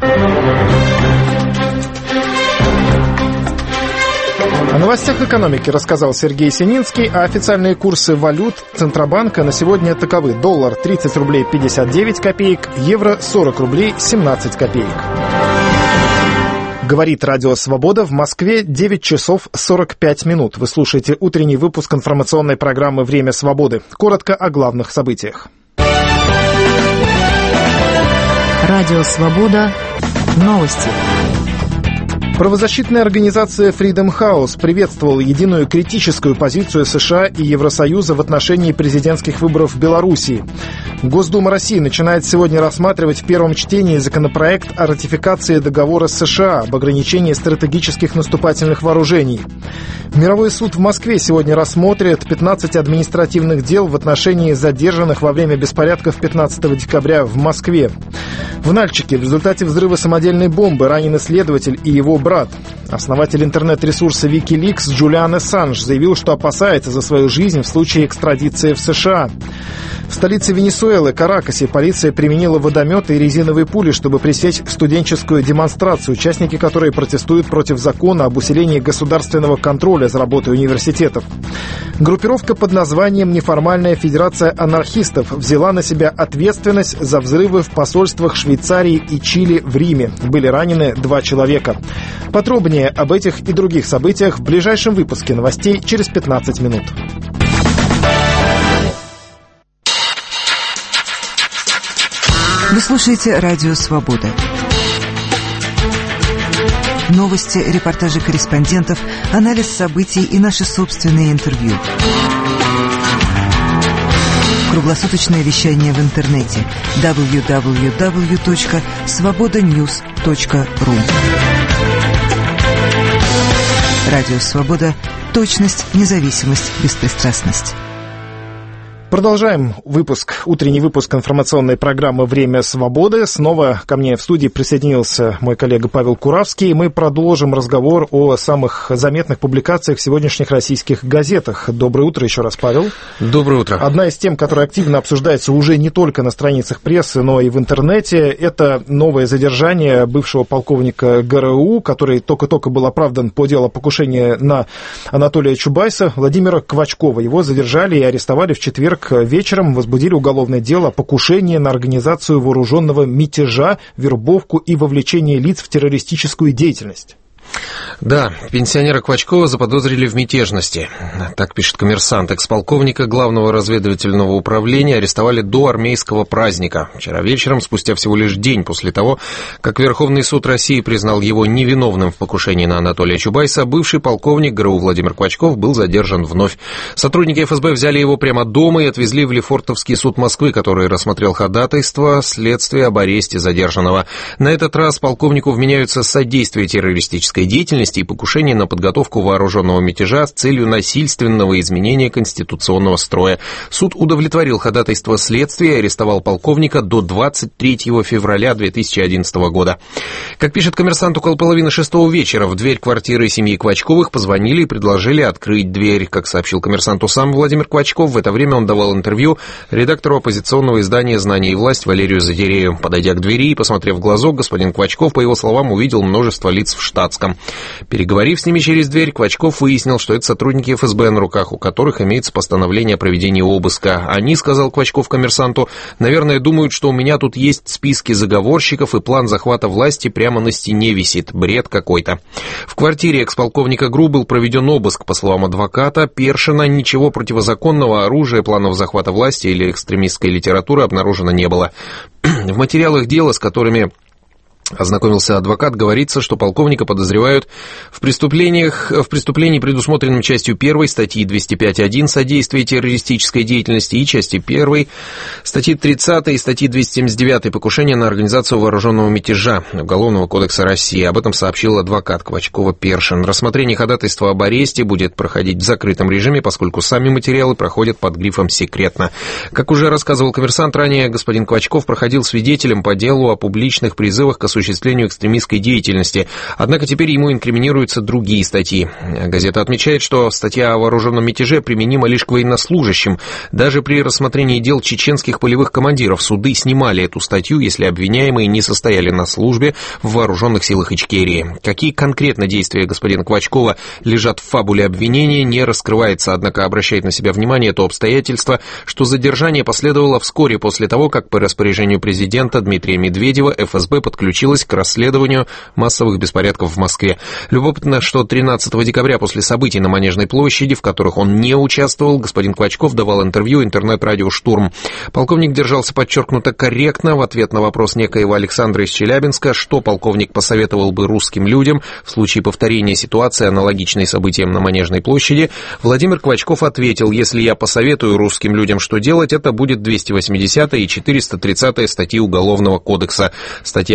О новостях экономики рассказал Сергей Сининский, а официальные курсы валют Центробанка на сегодня таковы: доллар тридцать рублей пятьдесят девять копеек, евро сорок рублей семнадцать копеек. Говорит Радио Свобода, в Москве девять часов сорок пять минут. Вы слушаете утренний выпуск информационной программы «Время свободы». Коротко о главных событиях. Радио Свобода. Новости. Правозащитная организация Freedom House приветствовала единую критическую позицию США и Евросоюза в отношении президентских выборов в Белоруссии. Госдума России начинает сегодня рассматривать в первом чтении законопроект о ратификации договора с США об ограничении стратегических наступательных вооружений. Мировой суд в Москве сегодня рассмотрит пятнадцать административных дел в отношении задержанных во время беспорядков пятнадцатого декабря в Москве. В Нальчике в результате взрыва самодельной бомбы ранен исследователь и его брат. Основатель интернет-ресурса Wikileaks Джулиан Ассанж заявил, что опасается за свою жизнь в случае экстрадиции в США. В столице Венесуэлы, Каракасе, полиция применила водометы и резиновые пули, чтобы пресечь студенческую демонстрацию, участники которой протестуют против закона об усилении государственного контроля за работой университетов. Группировка под названием «Неформальная федерация анархистов» взяла на себя ответственность за взрывы в посольствах Швейцарии и Чили в Риме. Были ранены два человека. Подробнее об этих и других событиях в ближайшем выпуске новостей через пятнадцать минут. Вы слушаете «Радио Свобода». Новости, репортажи корреспондентов, анализ событий и наши собственные интервью. Круглосуточное вещание в интернете дабл ю дабл ю дабл ю точка свобода ньюс точка ру. Радио Свобода. Точность, независимость, беспристрастность. Продолжаем выпуск, утренний выпуск информационной программы «Время свободы». Снова ко мне в студии присоединился мой коллега Павел Куравский. Мы продолжим разговор о самых заметных публикациях в сегодняшних российских газетах. Доброе утро еще раз, Павел. Доброе утро. Одна из тем, которая активно обсуждается уже не только на страницах прессы, но и в интернете, это новое задержание бывшего полковника ГРУ, который только-только был оправдан по делу о покушении на Анатолия Чубайса, Владимира Квачкова. Его задержали и арестовали в четверг вечером, возбудили уголовное дело о покушении на организацию вооруженного мятежа, вербовку и вовлечение лиц в террористическую деятельность. Да, пенсионера Квачкова заподозрили в мятежности. Так пишет «Коммерсант». Экс-полковника Главного разведывательного управления арестовали до армейского праздника. Вчера вечером, спустя всего лишь день после того, как Верховный суд России признал его невиновным в покушении на Анатолия Чубайса, бывший полковник ГРУ Владимир Квачков был задержан вновь. Сотрудники эф эс бэ взяли его прямо дома и отвезли в Лефортовский суд Москвы, который рассмотрел ходатайство следствия об аресте задержанного. На этот раз полковнику вменяются содействие террористической деятельности и покушение на подготовку вооруженного мятежа с целью насильственного изменения конституционного строя. Суд удовлетворил ходатайство следствия и арестовал полковника до двадцать третьего февраля две тысячи одиннадцатого года. Как пишет «Коммерсант», около половины шестого вечера в дверь квартиры семьи Квачковых позвонили и предложили открыть дверь. Как сообщил «Коммерсанту» сам Владимир Квачков, в это время он давал интервью редактору оппозиционного издания «Знание и власть» Валерию Задирею. Подойдя к двери и посмотрев в глазок, господин Квачков, по его словам, увидел множество лиц в штатском. Переговорив с ними через дверь, Квачков выяснил, что это сотрудники эф эс бэ, на руках у которых имеется постановление о проведении обыска. Они, сказал Квачков «Коммерсанту», наверное, думают, что у меня тут есть списки заговорщиков и план захвата власти прямо на стене висит. Бред какой-то. В квартире экс-полковника ГРУ был проведен обыск. По словам адвоката Першина, ничего противозаконного, оружия, планов захвата власти или экстремистской литературы обнаружено не было. В материалах дела, с которыми ознакомился адвокат, говорится, что полковника подозревают в преступлениях, в преступлении, предусмотренном частью первой статьи двести пять точка один «Содействие террористической деятельности» и части первой статьи тридцатой и статьи двести семьдесят девятой «Покушение на организацию вооруженного мятежа» Уголовного кодекса России. Об этом сообщил адвокат Квачкова Першин. Рассмотрение ходатайства об аресте будет проходить в закрытом режиме, поскольку сами материалы проходят под грифом «секретно». Как уже рассказывал «Коммерсант», ранее господин Квачков проходил свидетелем по делу о публичных призывах к осуществлению экстремистской деятельности. Однако теперь ему инкриминируются другие статьи. Газета отмечает, что статья о вооруженном мятеже применима лишь к военнослужащим. Даже при рассмотрении дел чеченских полевых командиров суды снимали эту статью, если обвиняемые не состояли на службе в вооруженных силах Ичкерии. Какие конкретно действия господина Квачкова лежат в фабуле обвинения, не раскрывается, однако обращает на себя внимание то обстоятельство, что задержание последовало вскоре после того, как по распоряжению президента Дмитрия Медведева эф эс бэ подключилась к расследованию массовых беспорядков в Москве. Любопытно, что тринадцатого декабря после событий на Манежной площади, в которых он не участвовал, господин Квачков давал интервью интернет-радио «Штурм». Полковник держался подчеркнуто корректно. В ответ на вопрос некоего Александра из Челябинска, что полковник посоветовал бы русским людям в случае повторения ситуации, аналогичной событиям на Манежной площади, Владимир Квачков ответил: «Если я посоветую русским людям, что делать, это будет двести восьмидесятая и четыреста тридцатая статьи Уголовного кодекса. Статья четыреста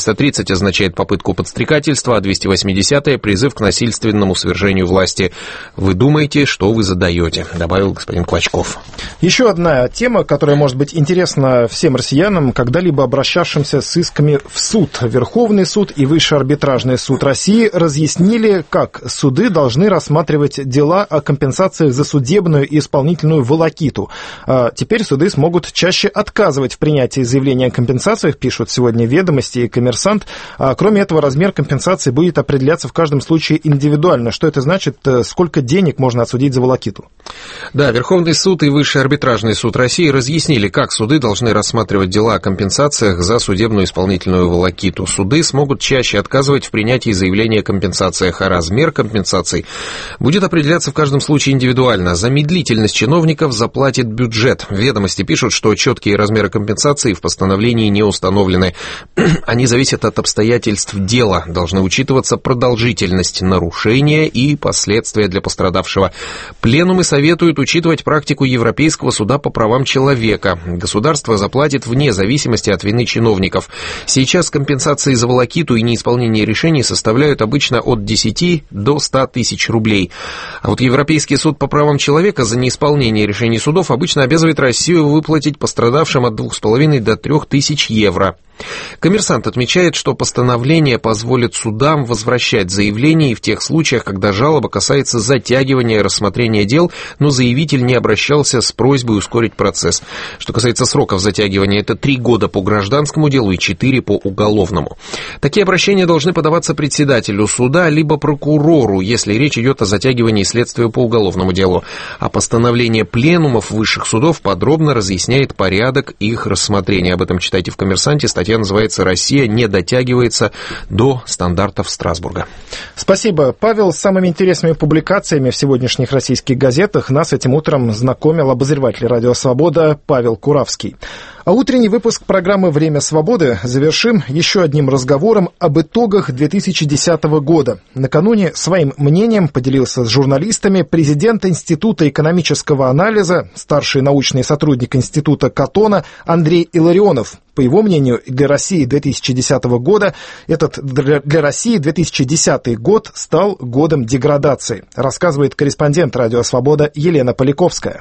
триста тридцать означает попытку подстрекательства, а двести восьмидесятое — призыв к насильственному свержению власти. Вы думаете, что вы задаете, добавил господин Клочков. Еще одна тема, которая может быть интересна всем россиянам, когда-либо обращавшимся с исками в суд. Верховный суд и Высший арбитражный суд России разъяснили, как суды должны рассматривать дела о компенсациях за судебную и исполнительную волокиту. А теперь суды смогут чаще отказывать в принятии заявления о компенсациях, пишут сегодня «Ведомости» и «Коммерсант». А кроме этого, размер компенсации будет определяться в каждом случае индивидуально. Что это значит? Сколько денег можно отсудить за волокиту? Да, Верховный суд и Высший арбитражный суд России разъяснили, как суды должны рассматривать дела о компенсациях за судебную исполнительную волокиту. Суды смогут чаще отказывать в принятии заявления о компенсациях, а размер компенсаций будет определяться в каждом случае индивидуально. За медлительность чиновников заплатит бюджет. «Ведомости» пишут, что четкие размеры компенсации в постановлении не установлены. Они зависят от обстоятельств дела. Должны учитываться продолжительность нарушения и последствия для пострадавшего. Пленумы советуют учитывать практику Европейского суда по правам человека. Государство заплатит вне зависимости от вины чиновников. Сейчас компенсации за волокиту и неисполнение решений составляют обычно от десяти до ста тысяч рублей. А вот Европейский суд по правам человека за неисполнение решений судов обычно обязывает Россию выплатить пострадавшим от двух с половиной до трех тысяч евро. «Коммерсант» отмечает, что постановление позволит судам возвращать заявления и в тех случаях, когда жалоба касается затягивания рассмотрения дел, но заявитель не обращался с просьбой ускорить процесс. Что касается сроков затягивания, это три года по гражданскому делу и четыре по уголовному. Такие обращения должны подаваться председателю суда либо прокурору, если речь идет о затягивании следствия по уголовному делу. А постановление пленумов высших судов подробно разъясняет порядок их рассмотрения. Об этом читайте в «Коммерсанте». Статья называется «Россия не дотягивается до стандартов Страсбурга». Спасибо, Павел. С самыми интересными публикациями в сегодняшних российских газетах нас этим утром знакомил обозреватель «Радио Свобода» Павел Куравский. А утренний выпуск программы «Время свободы» завершим еще одним разговором об итогах две тысячи десятого года. Накануне своим мнением поделился с журналистами президент Института экономического анализа, старший научный сотрудник Института Катона Андрей Илларионов. По его мнению, для России две тысячи десятого года этот для, для России две тысячи десятый год стал годом деградации, рассказывает корреспондент «Радио Свобода» Елена Поляковская.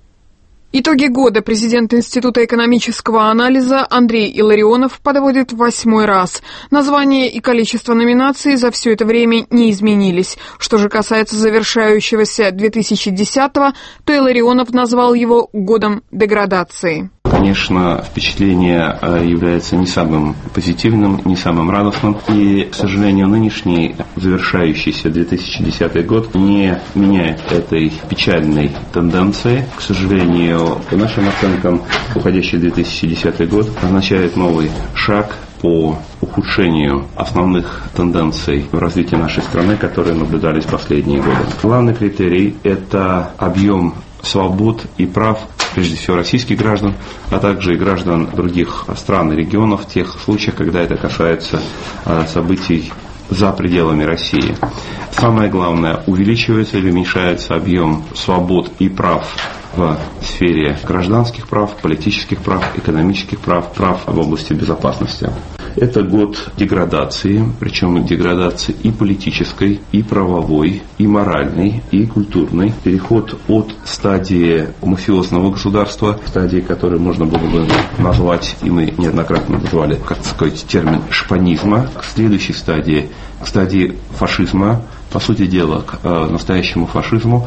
Итоги года президент Института экономического анализа Андрей Илларионов подводит в восьмой раз. Название и количество номинаций за все это время не изменились. Что же касается завершающегося две тысячи десятого, то Илларионов назвал его годом деградации. Конечно, впечатление является не самым позитивным, не самым радостным. И, к сожалению, нынешний завершающийся две тысячи десятый год не меняет этой печальной тенденции. К сожалению, по нашим оценкам, уходящий две тысячи десятый год означает новый шаг по ухудшению основных тенденций в развитии нашей страны, которые наблюдались последние годы. Главный критерий – это объем свобод и прав, прежде всего российских граждан, а также и граждан других стран и регионов в тех случаях, когда это касается событий за пределами России. Самое главное, увеличивается или уменьшается объем свобод и прав в сфере гражданских прав, политических прав, экономических прав, прав в области безопасности. Это год деградации, причем деградации и политической, и правовой, и моральной, и культурной. Переход от стадии мафиозного государства, стадии, которую можно было бы назвать, и мы неоднократно называли, как сказать, термин шпанизма, к следующей стадии, к стадии фашизма, по сути дела, к э, настоящему фашизму.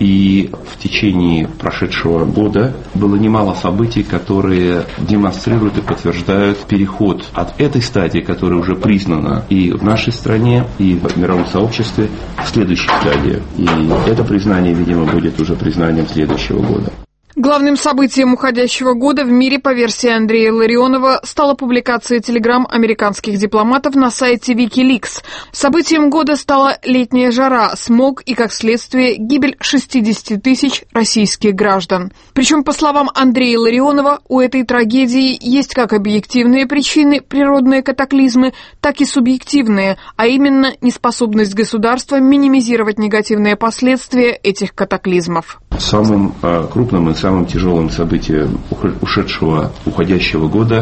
И в течение прошедшего года было немало событий, которые демонстрируют и подтверждают переход от этой стадии, которая уже признана и в нашей стране, и в мировом сообществе, к следующей стадии. И это признание, видимо, будет уже признанием следующего года. Главным событием уходящего года в мире, по версии Андрея Илларионова, стала публикация телеграмм американских дипломатов на сайте Wikileaks. Событием года стала летняя жара, смог и, как следствие, гибель шестидесяти тысяч российских граждан. Причем, по словам Андрея Илларионова, у этой трагедии есть как объективные причины, природные катаклизмы, так и субъективные, а именно неспособность государства минимизировать негативные последствия этих катаклизмов. Самым э, крупным и самым тяжелым событием ушедшего, уходящего года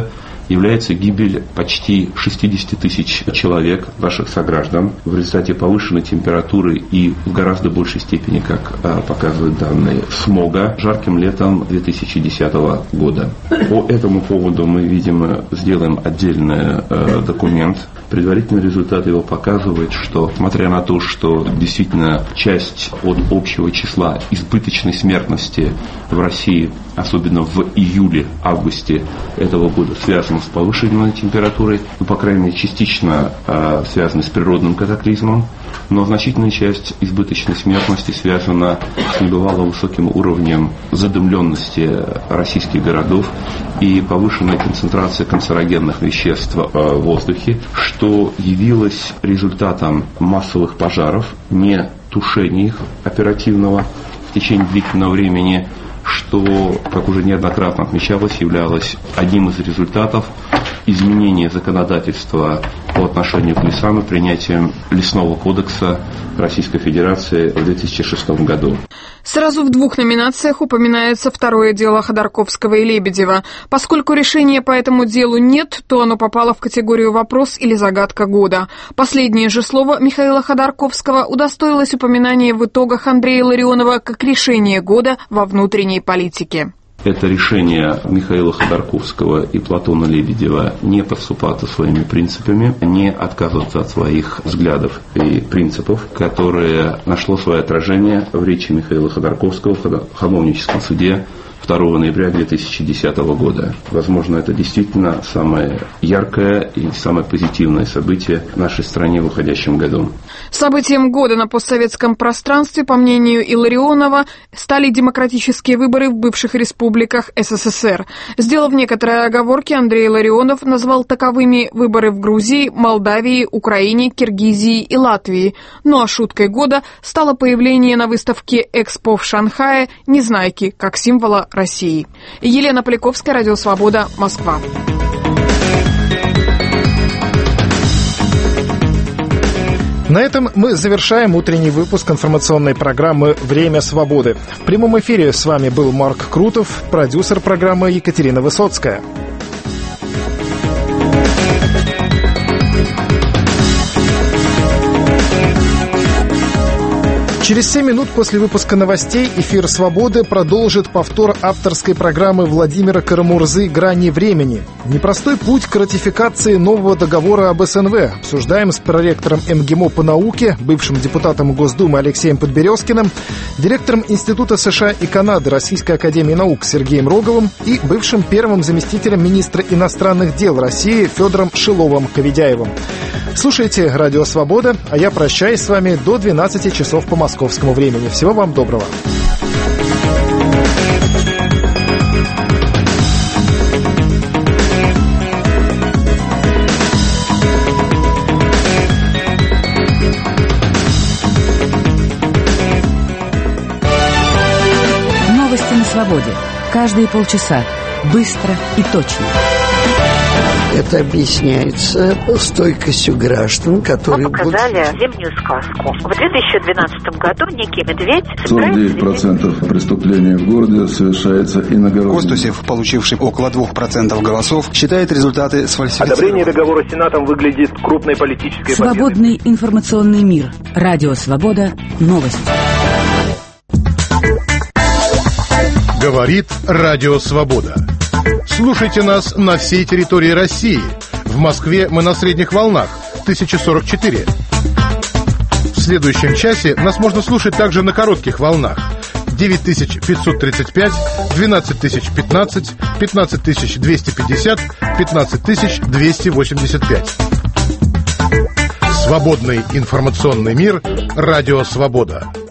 является гибель почти шестьдесят тысяч человек, наших сограждан, в результате повышенной температуры и в гораздо большей степени, как показывают данные, смога жарким летом две тысячи десятого года. По этому поводу мы, видимо, сделаем отдельный э, документ. Предварительный результат его показывает, что, несмотря на то, что действительно часть от общего числа избыточной смертности в России, особенно в июле-августе этого года, связана с повышенной температурой, ну, по крайней мере, частично э, связана с природным катаклизмом, но значительная часть избыточной смертности связана с небывало высоким уровнем задымленности российских городов и повышенной концентрацией канцерогенных веществ в воздухе, что явилось результатом массовых пожаров, не тушения их оперативного в течение длительного времени, что, как уже неоднократно отмечалось, являлось одним из результатов изменения законодательства по отношению к лесам и принятием Лесного кодекса Российской Федерации в две тысячи шестом году. Сразу в двух номинациях упоминается второе дело Ходорковского и Лебедева. Поскольку решения по этому делу нет, то оно попало в категорию «Вопрос» или «Загадка года». Последнее же слово Михаила Ходорковского удостоилось упоминания в итогах Андрея Ларионова как решение года во внутренней политике. Это решение Михаила Ходорковского и Платона Лебедева не подступаться своими принципами, не отказываться от своих взглядов и принципов, которые нашло свое отражение в речи Михаила Ходорковского в Хамовническом суде второго ноября две тысячи десятого года. Возможно, это действительно самое яркое и самое позитивное событие в нашей стране в уходящем году. Событием года на постсоветском пространстве, по мнению Илларионова, стали демократические выборы в бывших республиках СССР. Сделав некоторые оговорки, Андрей Илларионов назвал таковыми выборы в Грузии, Молдавии, Украине, Киргизии и Латвии. Ну а шуткой года стало появление на выставке «Экспо» в Шанхае «Незнайки» как символа России. Елена Поляковская, Радио Свобода, Москва. На этом мы завершаем утренний выпуск информационной программы «Время свободы». В прямом эфире с вами был Марк Крутов, продюсер программы Екатерина Высоцкая. Через семь минут после выпуска новостей эфир «Свободы» продолжит повтор авторской программы Владимира Карамурзы «Грани времени». Непростой путь к ратификации нового договора об СНВ обсуждаем с проректором МГИМО по науке, бывшим депутатом Госдумы Алексеем Подберезкиным, директором Института США и Канады Российской академии наук Сергеем Роговым и бывшим первым заместителем министра иностранных дел России Федором Шиловым-Коведяевым. Слушайте «Радио Свобода», а я прощаюсь с вами до двенадцати часов по московскому времени. Всего вам доброго. Новости на свободе. Каждые полчаса. Быстро и точно. Это объясняется стойкостью граждан, которые Мы показали будут... зимнюю сказку. В две тысячи двенадцатом году некий медведь... сорок девять процентов преступлений в городе совершается иногородними. Костусев, получивший около двух процентов голосов, считает результаты сфальсифицированными. Одобрение договора Сенатом выглядит крупной политической победой. Свободный информационный мир. Радио Свобода. Новости. Говорит Радио Свобода. Слушайте нас на всей территории России. В Москве мы на средних волнах тысяча сорок четыре. В следующем часе нас можно слушать также на коротких волнах девять тысяч пятьсот тридцать пять, двенадцать тысяч пятнадцать, пятнадцать тысяч двести пятьдесят, пятнадцать тысяч двести восемьдесят пять. Свободный информационный мир. Радио Свобода.